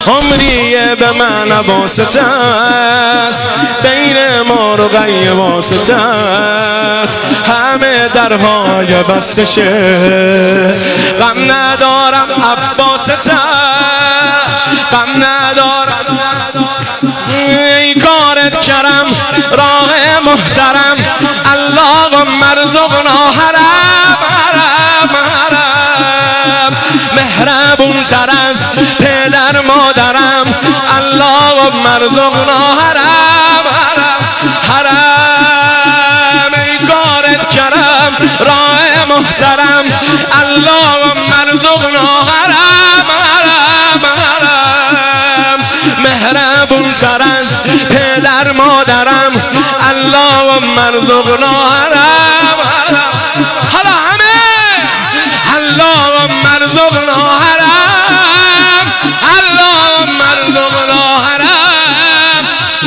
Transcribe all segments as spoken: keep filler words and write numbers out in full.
عمری به من واسطه است، بین ما رو غی واسطه است، همه درهای بستشه. غم ندارم عباسته، غم ندارم ای کارت کرم راه محترم. اللهم ارزقنا حرم حرم حرم، مهربون تر از پدر مادرم. اللهم ارزقنا حرم حرم حرم، ای کارت کرم راه محترم. اللهم ارزقنا حرم حرم حرم، مهربون تر از پدر مادرم. اللهم ارزقنا حرم حرم. حالا همه اللهم ارزقنا حرم، اللهم ارزقنا حرم.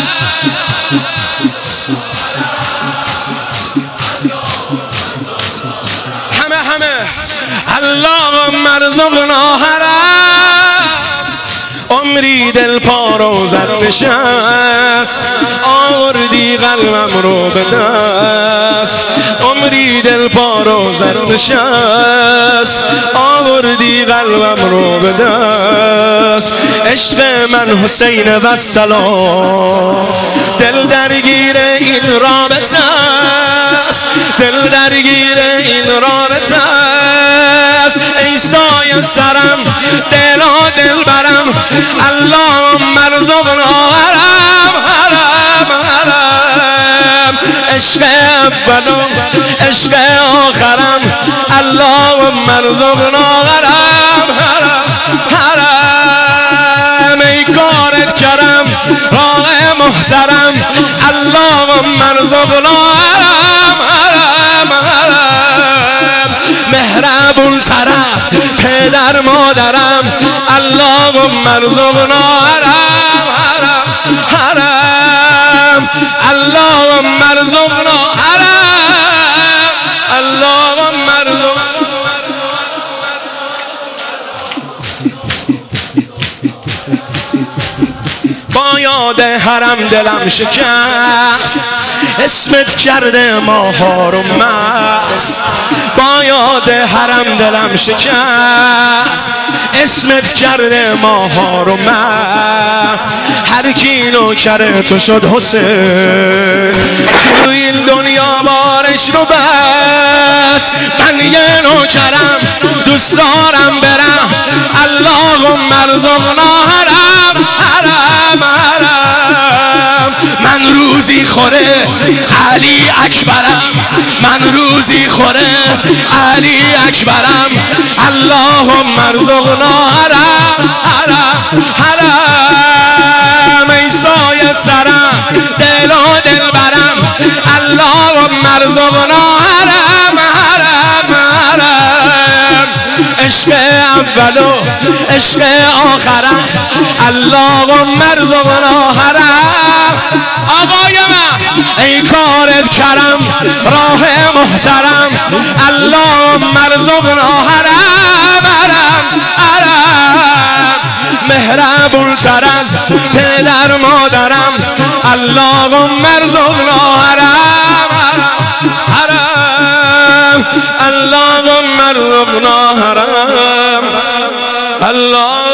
همه همه اللهم ارزقنا حرم. عمری دل پا رو زد نشست، آوردی قلبم رو به دست. عمری دل پا رو زد نشست، آوردی قلبم رو به دست. عشق من حسین و السلام، دل درگیر این رابطه است، دل درگیر این رابطه است. ای سایه سرم دل و دل برم. اللهم ارزقنا حرم حرم حرم، عشق اولم عشق آخرم. اللهم ارزقنا حرم حرم حرم، ای کارت کرم راه محترم. اللهم ارزقنا حرم حرم حرم، مهربون طرف پدر مادرم. اللهم ارزقنا حرم حرم حرم، اللهم ارزقنا حرم، اللهم ارزقنا. با یاد حرم دلم شکست، اسمت کرده ماها رو مست. با یاد حرم دلم شکست، اسمت کرده ماها رو مست. هر کی نوکر تو شد حسین، تو این دنیا بارش رو بس. من یه نوکرم دوست دارم برم. اللهم ارزقنا حرم حرم حرم، من روزی خوره علی اکبرم، من روزی خوره علی اکبرم. اللهم ارزقنا حرم حرم حرم، ای سایه سرم دل و دل برم. اللهم ارزقنا حرم حرم حرم، عشق اولو عشق آخرم. اللهم ارزقنا حرم. آقای من ای کارت کرم راه محترم. اللهم ارزقنا حرم حرم حرم، مهربون تر از پدر مادرم. اللهم ارزقنا حرم حرم حرم، اللهم ارزقنا حرم. الله